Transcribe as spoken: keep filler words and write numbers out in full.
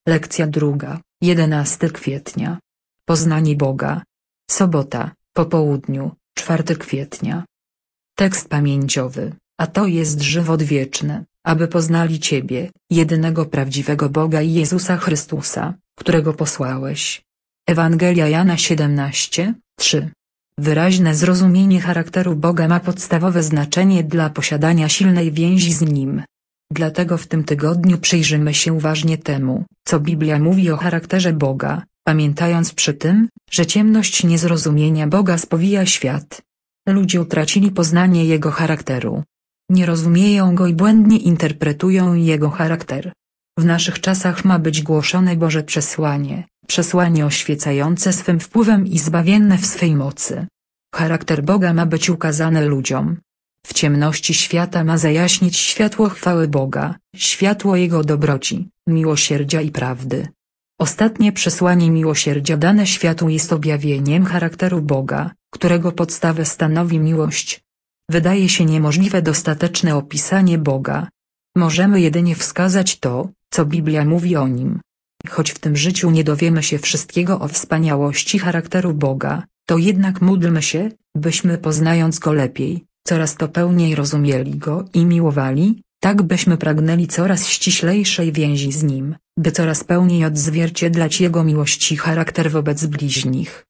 Lekcja druga, jedenastego kwietnia. Poznanie Boga. Sobota, po południu, czwartego kwietnia. Tekst pamięciowy, a to jest żywot wieczny, aby poznali Ciebie, jedynego prawdziwego Boga i Jezusa Chrystusa, którego posłałeś. Ewangelia Jana siedemnaście, trzy. Wyraźne zrozumienie charakteru Boga ma podstawowe znaczenie dla posiadania silnej więzi z Nim. Dlatego w tym tygodniu przyjrzymy się uważnie temu, co Biblia mówi o charakterze Boga, pamiętając przy tym, że ciemność niezrozumienia Boga spowija świat. Ludzie utracili poznanie Jego charakteru. Nie rozumieją Go i błędnie interpretują Jego charakter. W naszych czasach ma być głoszone Boże przesłanie, przesłanie oświecające swym wpływem i zbawienne w swej mocy. Charakter Boga ma być ukazany ludziom. W ciemności świata ma zajaśnić światło chwały Boga, światło Jego dobroci, miłosierdzia i prawdy. Ostatnie przesłanie miłosierdzia dane światu jest objawieniem charakteru Boga, którego podstawę stanowi miłość. Wydaje się niemożliwe dostateczne opisanie Boga. Możemy jedynie wskazać to, co Biblia mówi o Nim. Choć w tym życiu nie dowiemy się wszystkiego o wspaniałości charakteru Boga, to jednak módlmy się, byśmy poznając Go lepiej, coraz to pełniej rozumieli Go i miłowali, tak byśmy pragnęli coraz ściślejszej więzi z Nim, by coraz pełniej odzwierciedlać Jego miłość i charakter wobec bliźnich.